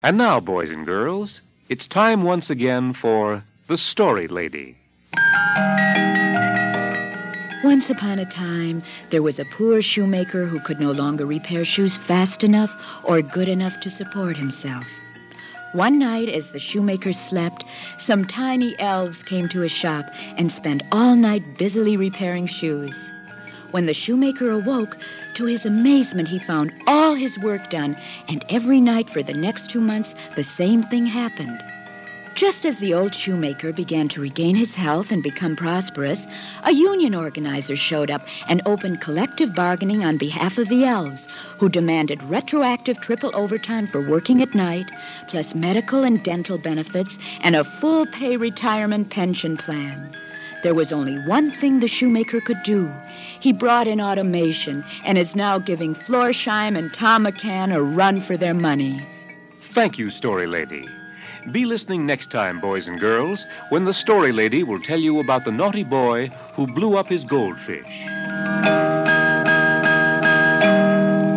And now, boys and girls, it's time once again for The Story Lady. Once upon a time, there was a poor shoemaker who could no longer repair shoes fast enough or good enough to support himself. One night, as the shoemaker slept, some tiny elves came to his shop and spent all night busily repairing shoes. When the shoemaker awoke, to his amazement, he found all his work done, and every night for the next 2 months, the same thing happened. Just as the old shoemaker began to regain his health and become prosperous, a union organizer showed up and opened collective bargaining on behalf of the elves, who demanded retroactive triple overtime for working at night, plus medical and dental benefits, and a full-pay retirement pension plan. There was only one thing the shoemaker could do. He brought in automation and is now giving Florsheim and Tom McCann a run for their money. Thank you, Story Lady. Be listening next time, boys and girls, when the Story Lady will tell you about the naughty boy who blew up his goldfish.